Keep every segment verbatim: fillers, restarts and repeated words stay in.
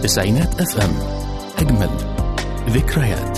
تسعينات اف ام. اجمل ذكريات.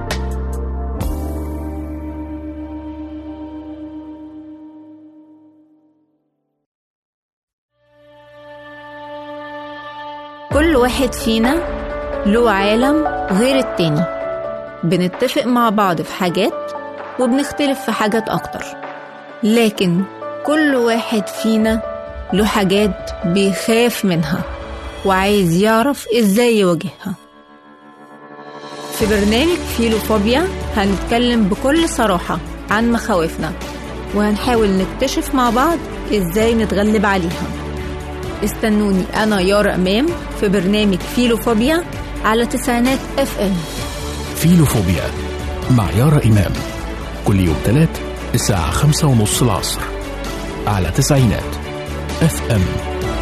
كل واحد فينا له عالم غير التاني، بنتفق مع بعض في حاجات وبنختلف في حاجات أكتر، لكن كل واحد فينا له حاجات بيخاف منها وعايز يعرف إزاي يواجهها. في برنامج فيلوفوبيا هنتكلم بكل صراحة عن مخاوفنا، وهنحاول نكتشف مع بعض إزاي نتغلب عليها. استنوني أنا يارا أمام في برنامج فيلوفوبيا على تسعينات اف ام. فيلوفوبيا مع يارا إمام كل يوم ثلاث الساعة خمسة ونص العصر على تسعينات اف ام.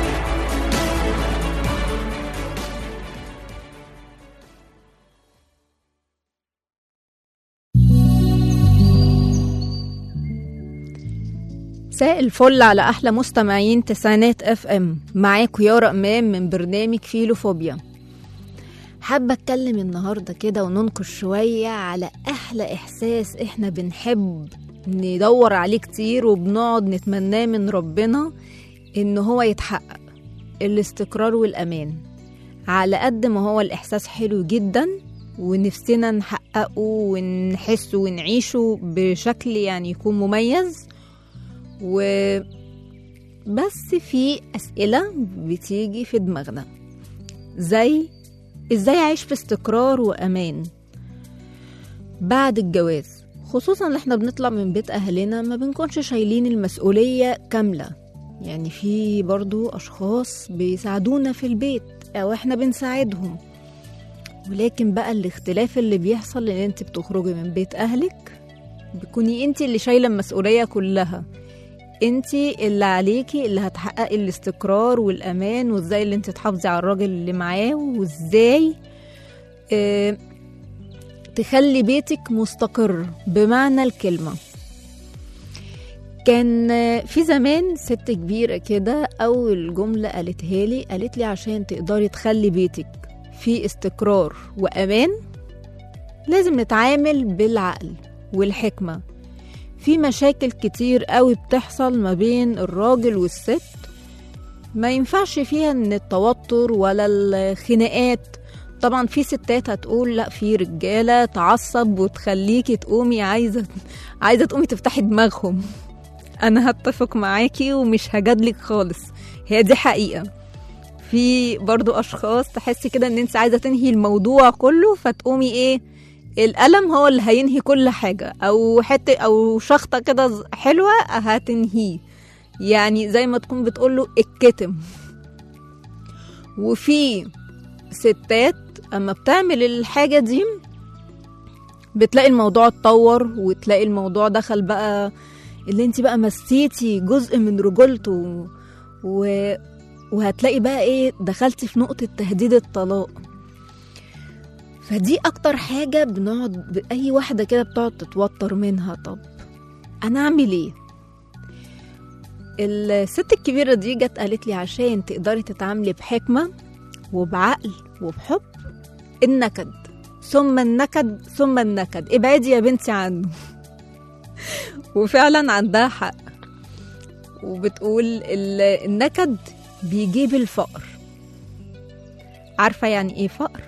مساء الفل على أحلى مستمعين تسعينات اف ام، معاكم يارا أمام من برنامج فيلوفوبيا. حابة أتكلم النهاردة كده وننقش شوية على أحلى إحساس إحنا بنحب ندور عليه كتير وبنقعد نتمناه من ربنا إن هو يتحقق، الاستقرار والأمان. على قد ما هو الإحساس حلو جدا ونفسنا نحققه ونحسه ونعيشه بشكل يعني يكون مميز، وبس في أسئلة بتيجي في دماغنا زي إزاي أعيش في استقرار وأمان بعد الجواز، خصوصا اللي احنا بنطلع من بيت أهلنا ما بنكونش شايلين المسؤولية كاملة. يعني في برضو أشخاص بيساعدونا في البيت أو احنا بنساعدهم، ولكن بقى الاختلاف اللي بيحصل ان انت بتخرجي من بيت أهلك بتكوني انت اللي شايلة المسؤولية كلها، انتي اللي عليكي اللي هتحققي الاستقرار والأمان، وازاي اللي انتي تحافظي على الراجل اللي معاه، وازاي اه تخلي بيتك مستقر بمعنى الكلمة. كان في زمان ست كبيرة كده أول جملة قالتها لي، قالت لي عشان تقدري تخلي بيتك في استقرار وأمان لازم نتعامل بالعقل والحكمة. في مشاكل كتير قوي بتحصل ما بين الراجل والست ما ينفعش فيها ان التوتر ولا الخناقات. طبعا في ستات هتقول لا، في رجالة تعصب وتخليكي تقومي عايزة عايزة تقومي تفتحي دماغهم. انا هتفق معاكي ومش هجادلك خالص، هي دي حقيقة. في برضو اشخاص تحسي كده ان انت عايزة تنهي الموضوع كله فتقومي ايه، الألم هو اللي هينهي كل حاجة، أو حتة أو شخطة كده حلوة هتنهيه، يعني زي ما تكون بتقوله الكتم. وفي ستات أما بتعمل الحاجة دي بتلاقي الموضوع اتطور، وتلاقي الموضوع دخل بقى اللي انت بقى مسيتي جزء من رجولته، و... وهتلاقي بقى ايه دخلتي في نقطة تهديد الطلاق. فدي اكتر حاجة بنقعد اي واحدة كده بتقعد تتوتر منها. طب انا اعمل ايه؟ الست الكبيرة دي جت قالت لي عشان تقدري تتعاملي بحكمة وبعقل وبحب، النكد ثم النكد ثم النكد، ابعدي يا بنتي عنه. وفعلا عندها حق، وبتقول النكد بيجيب الفقر. عارفة يعني ايه فقر؟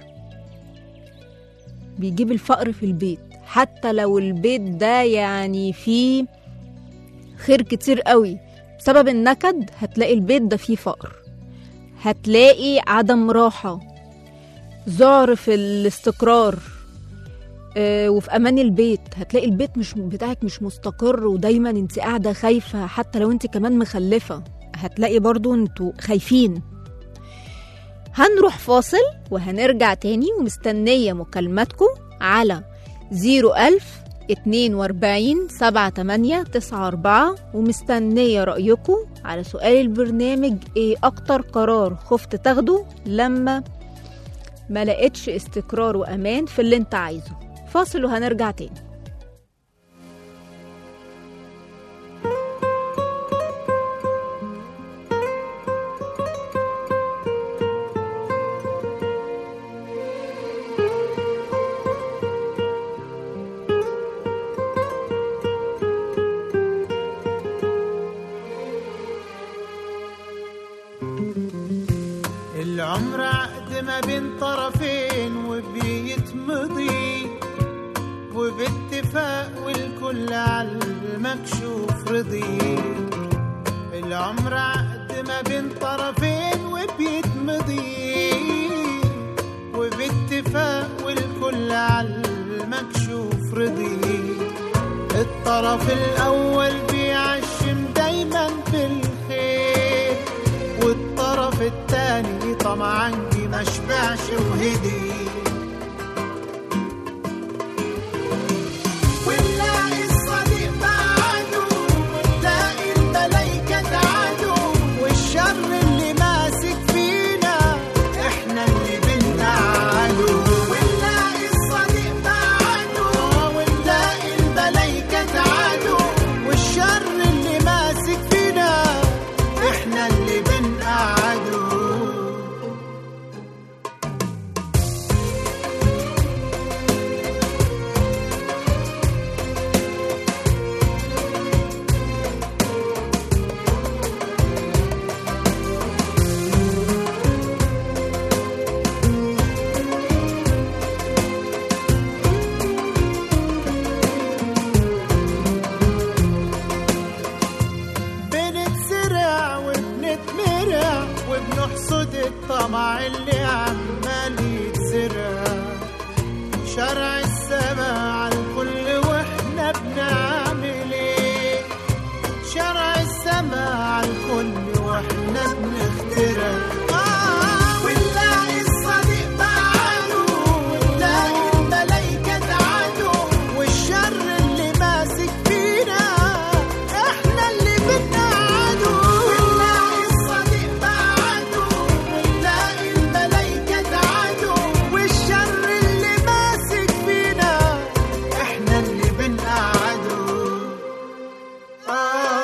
بيجيب الفقر في البيت، حتى لو البيت ده يعني فيه خير كتير قوي، بسبب النكد هتلاقي البيت ده فيه فقر، هتلاقي عدم راحة، ذعر في الاستقرار اه وفي أمان البيت. هتلاقي البيت مش بتاعك مش مستقر، ودايما انت قاعدة خايفة، حتى لو انت كمان مخلفة هتلاقي برضو انتوا خايفين. هنروح فاصل وهنرجع تاني، ومستنية مكالماتكم على زيرو ألف اتنين واربعين سبعة تمانية تسعة أربعة، ومستنية رأيكم على سؤال البرنامج: ايه أكتر قرار خفت تاخده لما ما لقيتش استقرار وأمان في اللي انت عايزه؟ فاصل وهنرجع تاني. العمر عقد ما بين طرفين وبيتمضي وباتفاق والكل عالمكشوف رضي. العمر عقد ما بين طرفين وبيتمضي وباتفاق والكل عالمكشوف رضي. الطرف الأول بيعشم دايما بالخير والطرف التاني طمعا ما شبعش وهدي. ونلاقي الصديق بعده ونلاقي الملايكة تعادوا والشر اللي ماسك فينا احنا اللي بنقعده. ونلاقي الصديق بعده ونلاقي الملايكة تعادوا والشر اللي ماسك فينا احنا اللي بنقعده. بنتزرع وبنتمرع وبنحصد الطمع اللي عمال يتزرع. شرع السماء على الكل واحنا بنعمل ايه؟ شرع السماء على الكل واحنا بنخترع. آه ونلاقي الصديق بعده ونلاقي الملايكة تعادوا والشر اللي ماسك فينا احنا اللي بنقعده. ونلاقي الصديق بعده ونلاقي الملايكة تعادوا والشر اللي ماسك فينا احنا اللي بنقعده. آه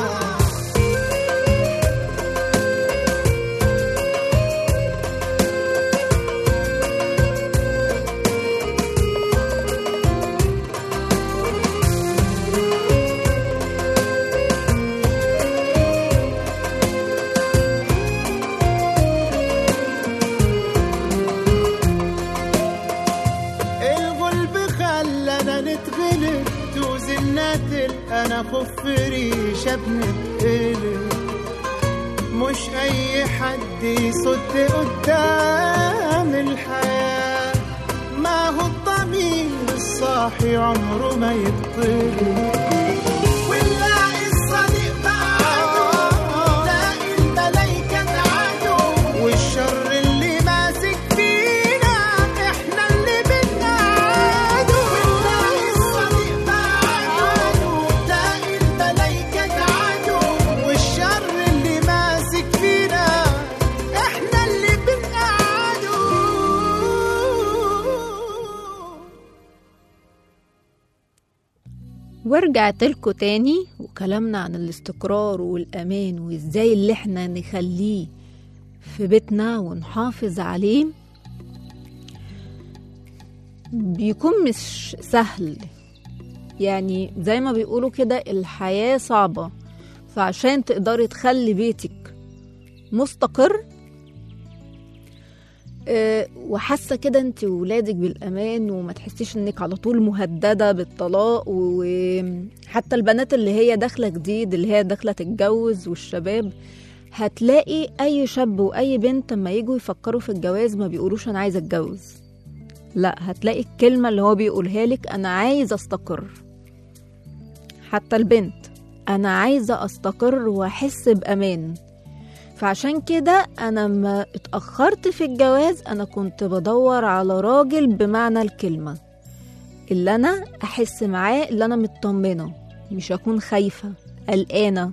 الغلب خلانا نتغلب توزنا تلقانا خف ريشة بنتقلب. مش أي حد يصد قدام الحياة ما هو الضمير الصاحي عمره ما يبطل. ونلاقي الصديق بعده ونلاقي الملايكة تعادوا والشر اللي ماسك فينا احنا اللي بنقعده. ونلاقي الصديق بعده ونلاقي الملايكة تعادوا والشر اللي ماسك فينا احنا اللي بنقعده. ورجعت لكم تاني وكلامنا عن الاستقرار والأمان وإزاي اللي احنا نخليه في بيتنا ونحافظ عليه. بيكون مش سهل، يعني زي ما بيقولوا كده الحياة صعبة. فعشان تقدري تخلي بيتك مستقر أه وحاسه كده انت وولادك بالامان وما تحسيش انك على طول مهدده بالطلاق. وحتى البنات اللي هي داخله جديد اللي هي داخله تتجوز والشباب هتلاقي اي شاب واي بنت لما يجوا يفكروا في الجواز ما بيقولوش انا عايزه اتجوز، لا هتلاقي الكلمه اللي هو بيقولها لك انا عايزه استقر. حتى البنت انا عايزه استقر واحس بامان. فعشان كده انا ما اتأخرت في الجواز انا كنت بدور على راجل بمعنى الكلمة اللي انا احس معاه اللي انا مطمنة، مش اكون خايفة قلقانة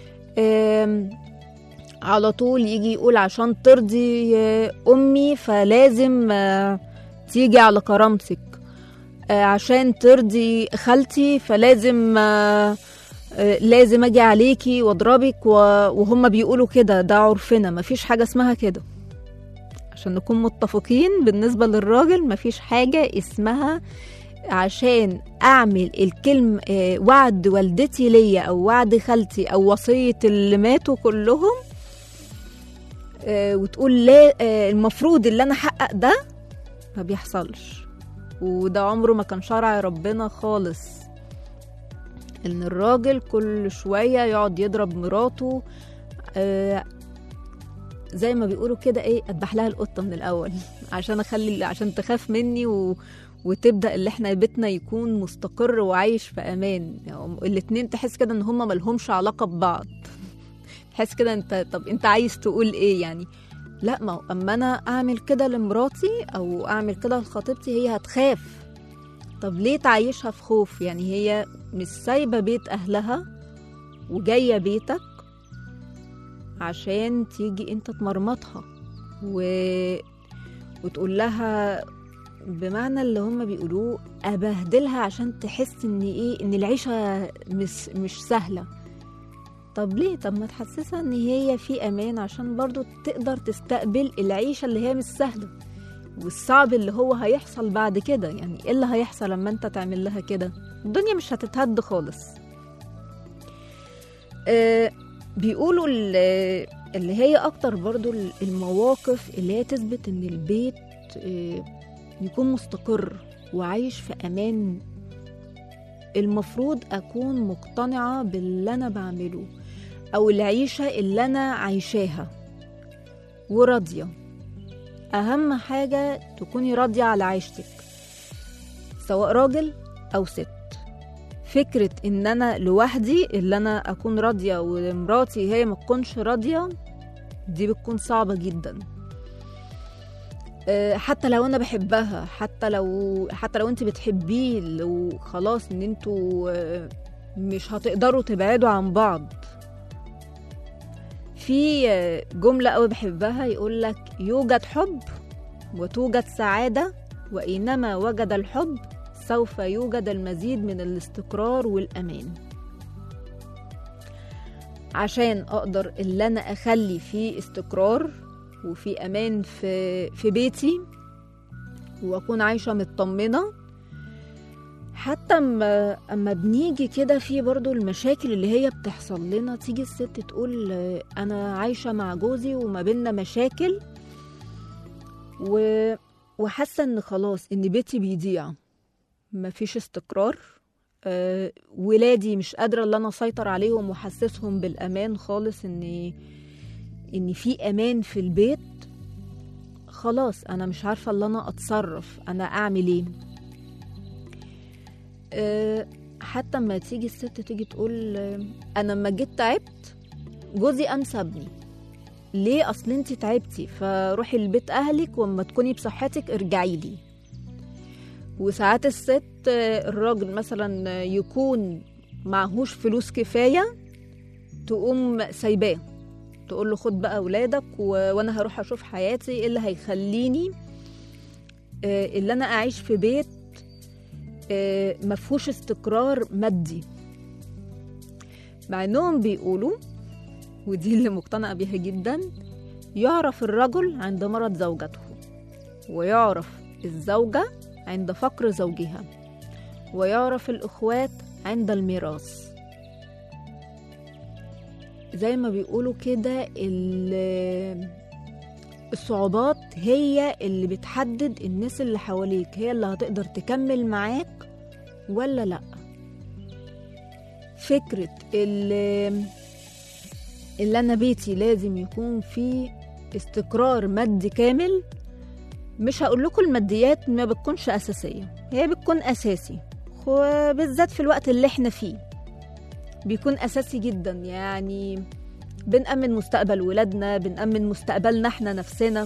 على طول يجي يقول عشان ترضي امي فلازم تيجي على كرامتك، عشان ترضي خالتي فلازم لازم اجي عليكي واضربك. وهم بيقولوا كده ده عرفنا، مفيش حاجة اسمها كده. عشان نكون متفقين بالنسبة للراجل مفيش حاجة اسمها عشان اعمل الكلمة وعد والدتي ليا او وعد خالتي او وصية اللي ماتوا كلهم آه وتقول لا آه المفروض اللي انا احقق ده، ما بيحصلش. وده عمره ما كان شرع ربنا خالص، ان الراجل كل شوية يقعد يضرب مراته، آه زي ما بيقولوا كده ايه، اذبح لها القطة من الاول عشان اخلي عشان تخاف مني و... وتبدأ اللي احنا بيتنا يكون مستقر وعايش في امان. يعني الاتنين تحس كده ان هما ملهمش علاقة ببعض. تحس كده انت طب انت عايز تقول ايه يعني؟ لا، ما اما انا اعمل كده لمراتي او اعمل كده لخطيبتي هي هتخاف. طب ليه تعيشها في خوف؟ يعني هي مش سايبة بيت اهلها وجاية بيتك عشان تيجي انت تمرمطها و... وتقول لها بمعنى اللي هم بيقولوه ابهدلها عشان تحس ان ايه، ان العيشة مش, مش سهلة. طب ليه؟ طب ما تحسسها ان هي في امان عشان برضو تقدر تستقبل العيشة اللي هي مش سهلة والصعب اللي هو هيحصل بعد كده. يعني ايه اللي هيحصل لما انت تعمل لها كده؟ الدنيا مش هتتهد خالص. آه بيقولوا اللي هي اكتر برضو المواقف اللي هي تثبت ان البيت آه يكون مستقر وعايش في امان، المفروض اكون مقتنعة باللي انا بعمله او العيشة اللي انا عايشاها وراضية. اهم حاجة تكوني راضية على عيشتك سواء راجل او ست. فكرة ان انا لوحدي اللي انا اكون راضية ومراتي هي ما تكونش راضية، دي بتكون صعبة جدا. حتى لو انا بحبها، حتى لو حتى لو انت بتحبيه، لو خلاص ان انتوا مش هتقدروا تبعدوا عن بعض. في جملة قوي بحبها يقولك يوجد حب وتوجد سعادة، وإنما وجد الحب سوف يوجد المزيد من الاستقرار والأمان. عشان أقدر اللي أنا أخلي فيه استقرار وفي أمان في, في بيتي وأكون عايشة مطمنة. حتى أما, أما بنيجي كده في برضو المشاكل اللي هي بتحصل لنا، تيجي الست تقول أنا عايشة مع جوزي وما بيننا مشاكل و... وحاسة إن خلاص إن بيتي بيضيع، مفيش استقرار، أه ولادي مش قادرة اللي أنا أسيطر عليهم وحسسهم بالأمان خالص، إن إن في أمان في البيت. خلاص أنا مش عارفة اللي أنا أتصرف، أنا أعمل إيه. أه حتى ما تيجي الست تيجي تقول أنا لما جيت تعبت جوزي قام سابني. ليه؟ أصل أنت تعبتي فروحي البيت أهلك وما تكوني بصحتك ارجعي لي. وساعات الست الراجل مثلا يكون معهوش فلوس كفاية تقوم سايباه، تقول له خد بقى أولادك و... وأنا هروح أشوف حياتي إيه اللي هيخليني اللي أنا أعيش في بيت مفهوش استقرار مادي. مع إنهم بيقولوا، ودي اللي مقتنعة بيها جدا، يعرف الرجل عند مرض زوجته، ويعرف الزوجة عند فقر زوجها، ويعرف الأخوات عند الميراث. زي ما بيقولوا كده الصعوبات هي اللي بتحدد الناس اللي حواليك، هي اللي هتقدر تكمل معاك ولا لأ. فكرة اللي, اللي أنا بيتي لازم يكون فيه استقرار مادي كامل، مش هقول لكم الماديات ما بتكونش أساسية، هي بتكون أساسي، وبالذات في الوقت اللي احنا فيه بيكون أساسي جدا. يعني بنأمن مستقبل ولادنا، بنأمن مستقبلنا احنا نفسنا.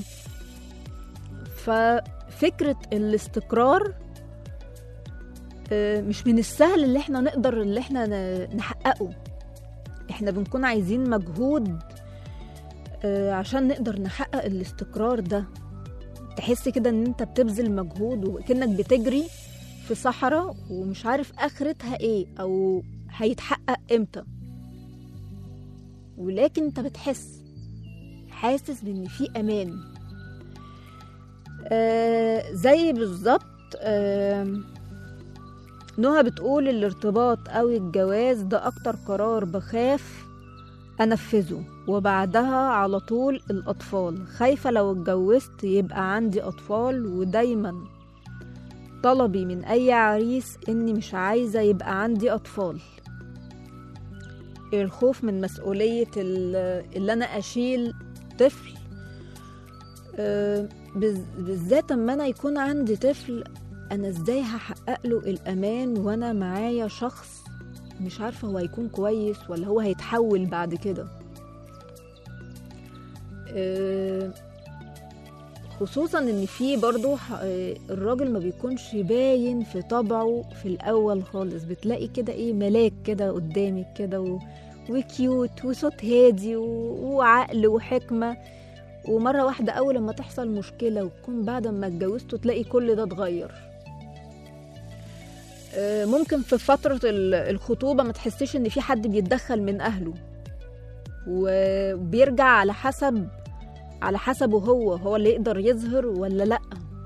ففكرة الاستقرار مش من السهل اللي احنا نقدر اللي احنا نحققه. احنا بنكون عايزين مجهود عشان نقدر نحقق الاستقرار ده. تحس كده ان انت بتبذل مجهود وكأنك بتجري في صحراء ومش عارف اخرتها ايه او هيتحقق امتى، ولكن انت بتحس حاسس بان في امان. آه زي بالظبط آه نهى بتقول الارتباط او الجواز ده اكتر قرار بخاف انفذه، وبعدها على طول الأطفال، خايفة لو اتجوزت يبقى عندي أطفال، ودايما طلبي من أي عريس إني مش عايزة يبقى عندي أطفال. الخوف من مسؤولية اللي أنا أشيل طفل، بالذات اما أنا يكون عندي طفل، أنا إزاي هحقق له الأمان وأنا معايا شخص مش عارفة هو هيكون كويس ولا هو هيتحول بعد كده. خصوصا ان في برضو الراجل ما بيكونش باين في طبعه في الاول خالص، بتلاقي كده ايه ملاك كده قدامك كده و... وكيوت وصوت هادي و... وعقل وحكمة، ومرة واحدة اول ما تحصل مشكلة وتكون بعد ما اتجوزته تلاقي كل ده اتغير. ممكن في فترة الخطوبة ما تحسيش ان في حد بيتدخل من اهله، وبيرجع على حسب على حسبه هو هو اللي يقدر يظهر ولا لأ،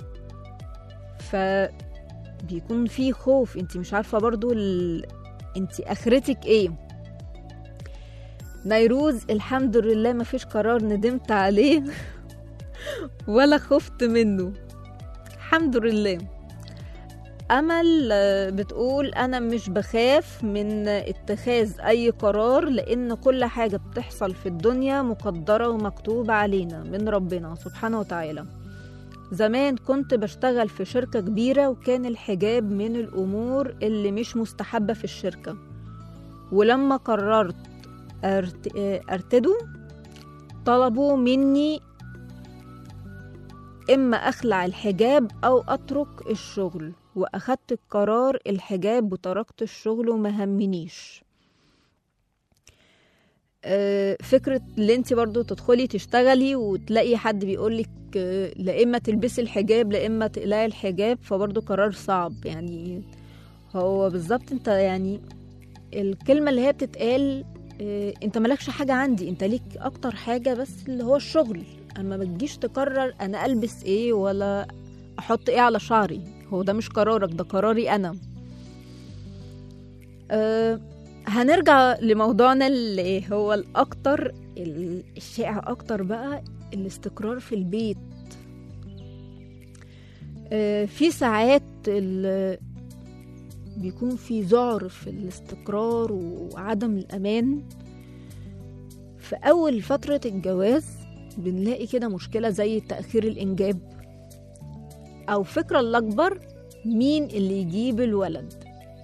فبيكون في خوف. انت مش عارفة برضو ال... انت اخرتك ايه. نيروز الحمد لله ما فيش قرار ندمت عليه ولا خفت منه الحمد لله. أمل بتقول أنا مش بخاف من اتخاذ أي قرار، لأن كل حاجة بتحصل في الدنيا مقدرة ومكتوب علينا من ربنا سبحانه وتعالى. زمان كنت بشتغل في شركة كبيرة، وكان الحجاب من الأمور اللي مش مستحبة في الشركة، ولما قررت أرتده طلبوا مني إما أخلع الحجاب أو أترك الشغل، وأخدت القرار الحجاب وتركت الشغل وما همنيش. فكرة اللي انت برضو تدخلي تشتغلي وتلاقي حد بيقولك لا إما تلبسي الحجاب لا إما تقلعي الحجاب، فبرضو قرار صعب. يعني هو بالظبط انت يعني الكلمة اللي هي بتتقال انت مالكش حاجة عندي، انت ليك اكتر حاجة بس اللي هو الشغل، اما ما تجيش تقرر انا البس ايه ولا احط ايه على شعري، هو ده مش قرارك، ده قراري انا. أه هنرجع لموضوعنا اللي هو الاكتر الشائع اكتر بقى، الاستقرار في البيت. أه في ساعات بيكون في ذعر في الاستقرار وعدم الأمان. في أول فترة الجواز بنلاقي كده مشكلة زي تأخير الإنجاب، أو فكرة الأكبر مين اللي يجيب الولد.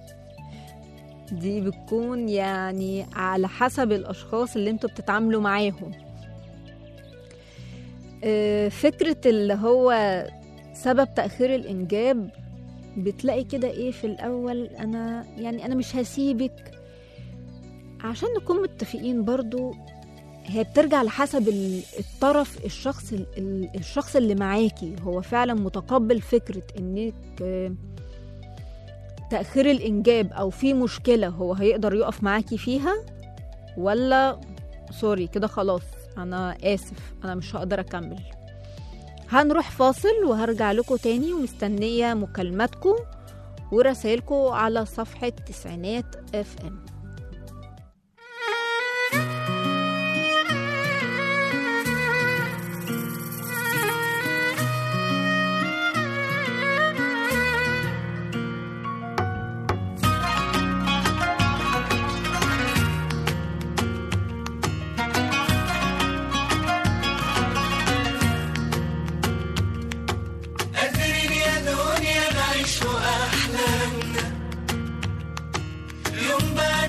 دي بتكون يعني على حسب الأشخاص اللي انتوا بتتعاملوا معاهم. فكرة اللي هو سبب تأخير الإنجاب، بتلاقي كده ايه في الاول انا يعني انا مش هسيبك، عشان نكون متفقين برضو هي بترجع لحسب الطرف الشخص الشخص اللي معاكي، هو فعلا متقبل فكرة انك تأخير الانجاب او في مشكلة هو هيقدر يقف معاكي فيها، ولا سوري كده خلاص انا اسف انا مش هقدر اكمل. هنروح فاصل وهرجع لكم تاني، ومستنية مكالماتكم ورسائلكم على صفحة تسعينات اف ام. يوم بعد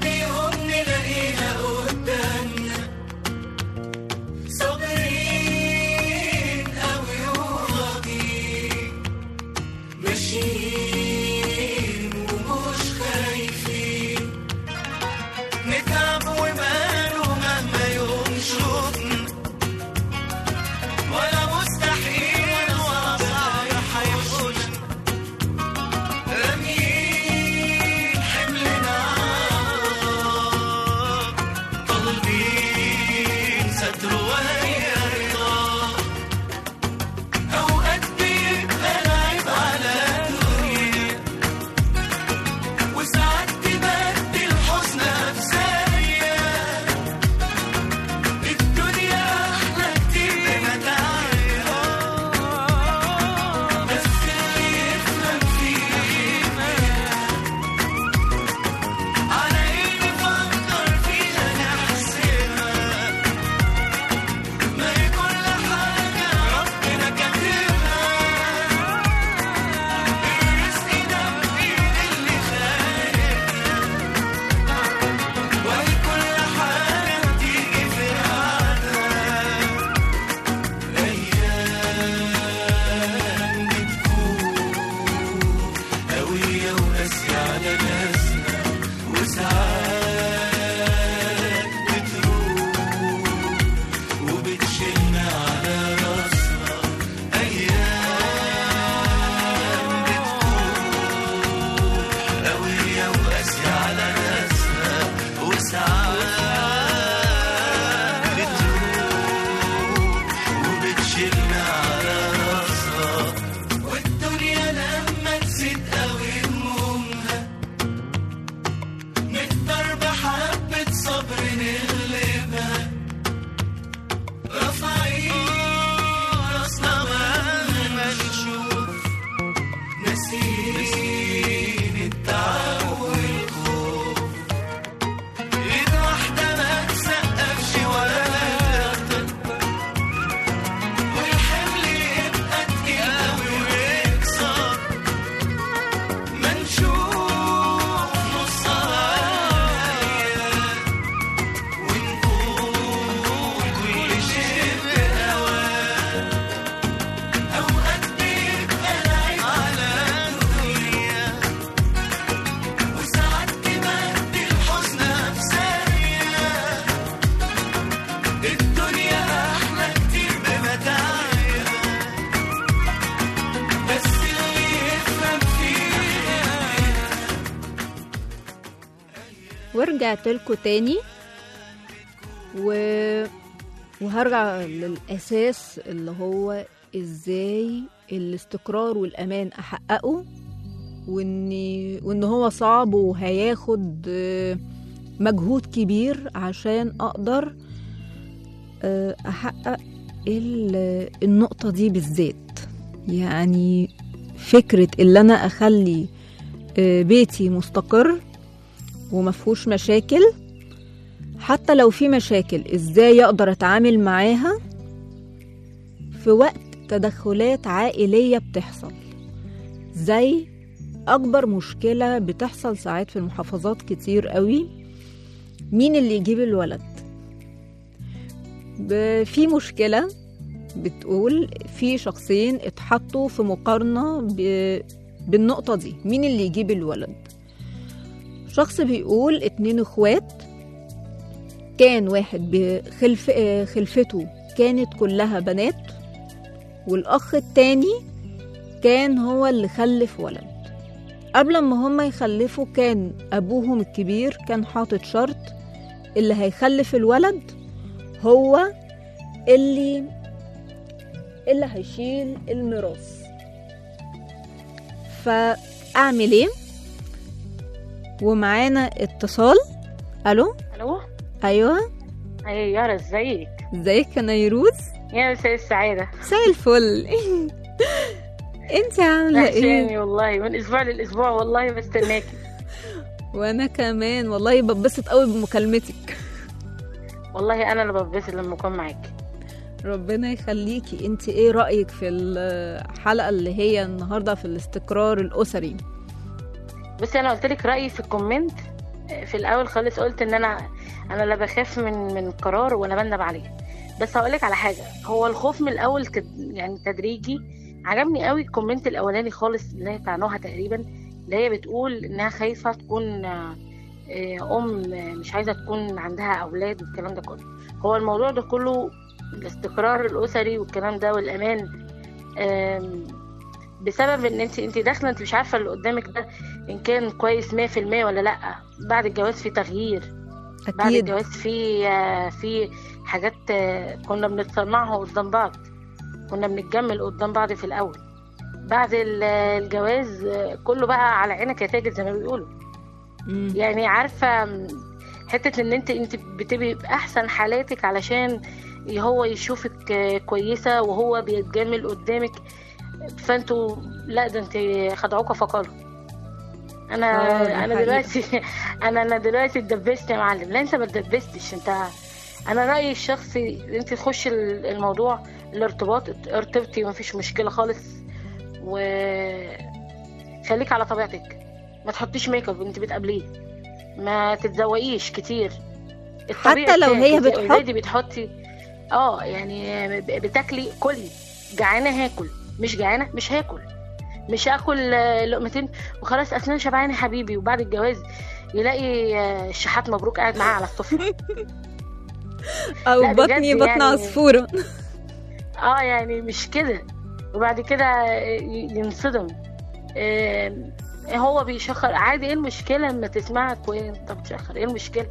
ورجعت لكم تاني و... وهرجع للأساس اللي هو إزاي الاستقرار والأمان أحققه، وإن... وإن هو صعب وهياخد مجهود كبير عشان أقدر أحقق النقطة دي بالذات. يعني فكرة اللي أنا أخلي بيتي مستقر ومفهوش مشاكل، حتى لو في مشاكل إزاي أقدر أتعامل معاها في وقت تدخلات عائلية بتحصل. زي أكبر مشكلة بتحصل ساعات في المحافظات كتير قوي، مين اللي يجيب الولد؟ في مشكلة بتقول في شخصين اتحطوا في مقارنة بالنقطة دي، مين اللي يجيب الولد؟ شخص بيقول اتنين اخوات، كان واحد بخلف خلفته كانت كلها بنات، والأخ التاني كان هو اللي خلف ولد. قبل ما هما يخلفوا كان أبوهم الكبير كان حاطط شرط، اللي هيخلف الولد هو اللي اللي هيشيل الميراث. فأعمل ايه؟ ومعانا اتصال. الو الو ايوه ايوه يارا، ازيك؟ ازيك يا نيروز؟ يا مساء السعاده. مساء الفل. انت عامله ايه؟ والله من اسبوع للاسبوع والله بستناكي. وانا كمان والله ببسط قوي بمكالمتك. والله انا اللي ببسط لما اكون معاكي. ربنا يخليكي. انت ايه رايك في الحلقه اللي هي النهارده في الاستقرار الاسري؟ بصي انا قلت لك رايي في الكومنت في الاول خالص، قلت ان انا انا لا بخاف من من قرار ولا بندم عليه. بس هقول لك على حاجه، هو الخوف من الاول تد... يعني تدريجي. عجبني قوي الكومنت الاولاني خالص اللي هي بتاع نوها تقريبا، اللي هي بتقول انها خايفه تكون ام مش عايزه تكون عندها اولاد والكلام ده كله. هو الموضوع ده كله الاستقرار الاسري والكلام ده والامان بسبب ان انت انت داخله انت مش عارفه اللي قدامك ده ان كان كويس مية في المية ولا لا. بعد الجواز في تغيير، أكيد. بعد الجواز في في حاجات كنا بنتصنعها قدام بعض، كنا بنتجمل قدام بعض في الاول. بعد الجواز كله بقى على عينك يا تاجر زي ما بيقولوا. مم. يعني عارفه حته ان انت انت بتبقي باحسن حالاتك علشان هو يشوفك كويسه وهو بيتجمل قدامك، فانتوا لا ده انت خدعوكوا فقالوا. انا انا دلوقتي انا انا دلوقتي اتدبست يا معلم. لا انت ما اتدبستش انت. انا رايي الشخصي انت تخشي الموضوع الارتباط، ارتبطي ومفيش مشكله خالص، وخليك على طبيعتك، ما تحطيش ميك اب انت بتقابليه، ما تتزوقيش كتير. حتى لو هي بتحط بتحطي اه يعني بتاكلي كلي، جعانه هاكل، مش جعانه مش هاكل، مش هاكل لقمتين وخلاص اصل انا شبعانه حبيبي. وبعد الجواز يلاقي الشحات مبروك قاعد معاه على السفره او بطني بطن يعني عصفوره. اه يعني مش كده. وبعد كده ينصدم. آه هو بيشخر عادي، ايه المشكله لما تسمعك وانت بتشخر؟ ايه المشكله؟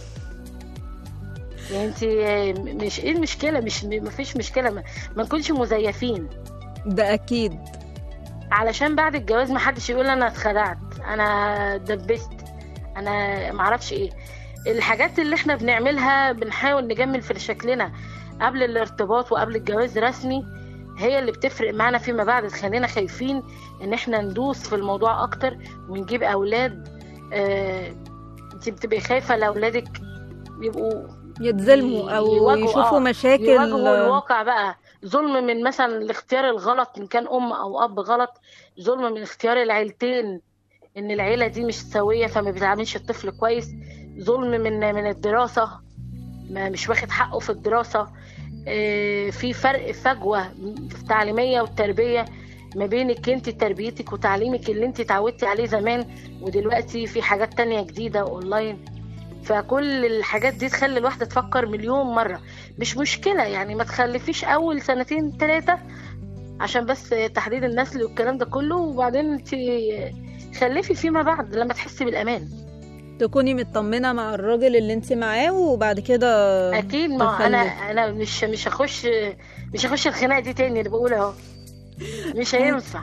يعني انت مش ايه المشكله؟ مش مفيش مشكله ما, ما نكونش مزيفين. ده اكيد، علشان بعد الجواز ما حدش يقول انا اتخدعت، انا دبست، انا معرفش ايه. الحاجات اللي احنا بنعملها بنحاول نجمل في شكلنا قبل الارتباط وقبل الجواز رسمي، هي اللي بتفرق معنا فيما بعد، تخلينا خايفين ان احنا ندوس في الموضوع اكتر ونجيب اولاد. اه انت بتبقي خايفه لاولادك يبقوا يتظلموا او يشوفوا مشاكل، يواجهوا الواقع بقى. ظلم من مثلا الاختيار الغلط ان كان ام او اب غلط، ظلم من اختيار العيلتين ان العيله دي مش سويه فما بتعاملش الطفل كويس، ظلم من من الدراسه ما مش واخد حقه في الدراسه. اه في فرق فجوه في التعليميه والتربيه ما بينك انت تربيتك وتعليمك اللي انت اتعودتي عليه زمان، ودلوقتي في حاجات تانية جديده اونلاين. فكل الحاجات دي تخلي الواحدة تفكر مليون مرة. مش مشكلة يعني ما تخلفيش أول سنتين ثلاثة عشان بس تحديد النسل والكلام ده كله، وبعدين انت خلفي فيما بعد لما تحسي بالأمان. تكوني مطمنه مع الراجل اللي انت معاه، وبعد كده اكيد. ما انا انا مش مش هخش مش هخش الخناقه دي تاني اللي بقولها اهو، مش هينفع.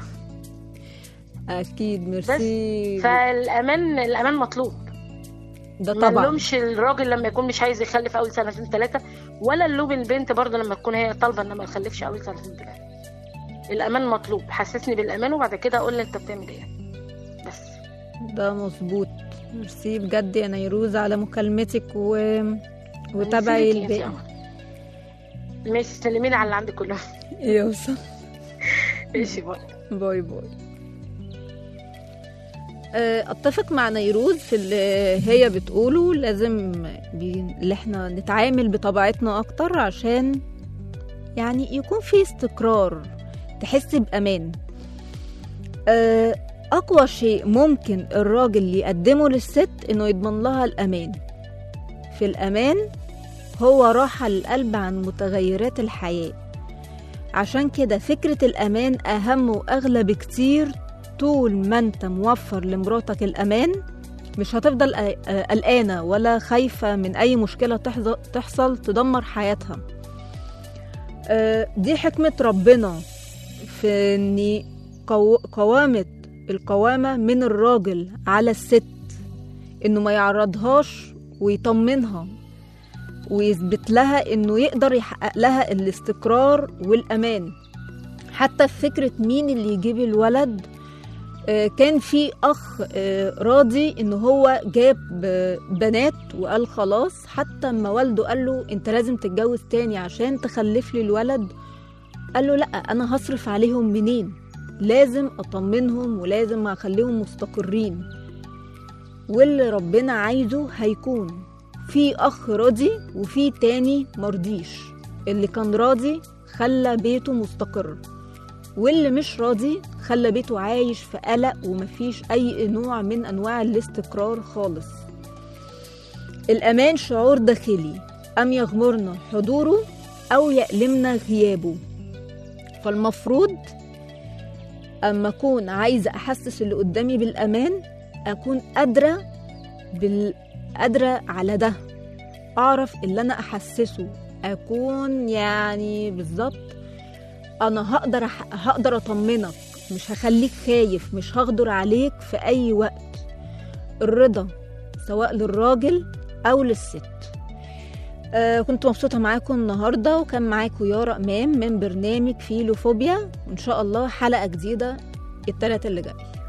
اكيد. ميرسي. فالامان الامان مطلوب. ده طبعا. ما نلومش الراجل لما يكون مش عايز يخلف اول سنتين ثلاثه، ولا نلوم البنت برضه لما تكون هي طالبه ان ما تخلفش اول سنتين ثلاثه. الامان مطلوب، حسسني بالامان وبعد كده اقول لي انت بتعمل ايه بس. ده مظبوط. ميرسي بجد يا نيروز على مكالمتك و... وتابعي الباقي. ماشي، سلميني على اللي عندك كلهم. يوصل. ماشي، باي باي باي. اتفق مع نيروز في اللي هي بتقوله. لازم بي... اللي احنا نتعامل بطبيعتنا اكتر عشان يعني يكون في استقرار، تحس بامان. أه اقوى شيء ممكن الراجل يقدمه للست انه يضمن لها الامان. في الامان هو راحة للقلب عن متغيرات الحياة. عشان كده فكرة الامان اهم واغلى بكتير. طول ما انت موفر لمراتك الامان مش هتفضل قلقانة ولا خايفة من اي مشكلة تحصل تدمر حياتها. دي حكمة ربنا في ان قوامة القوامة من الراجل على الست، انه ما يعرضهاش ويطمنها ويثبت لها انه يقدر يحقق لها الاستقرار والامان. حتى في فكرة مين اللي يجيب الولد، كان في اخ راضي انه هو جاب بنات وقال خلاص، حتى اما والده قال له انت لازم تتجوز تاني عشان تخلف لي الولد، قال له لا، انا هصرف عليهم منين؟ لازم اطمنهم ولازم اخليهم مستقرين، واللي ربنا عايزه هيكون. في اخ راضي وفي تاني مرضيش. اللي كان راضي خلى بيته مستقر، واللي مش راضي خلى بيته عايش في قلق ومفيش اي نوع من انواع الاستقرار خالص. الامان شعور داخلي، ام يغمرنا حضوره او يألمنا غيابه. فالمفروض اما اكون عايزه احسس اللي قدامي بالامان اكون قادره بال... قادره على ده، اعرف اللي انا احسسه، اكون يعني بالظبط انا هقدر أح... هقدر اطمنك، مش هخليك خايف، مش هغدر عليك في اي وقت. الرضا سواء للراجل او للست. آه كنت مبسوطه معاكم النهارده، وكان معاكم يارا امام من برنامج فيلوفوبيا، وان شاء الله حلقه جديده الثلاث اللي جاي.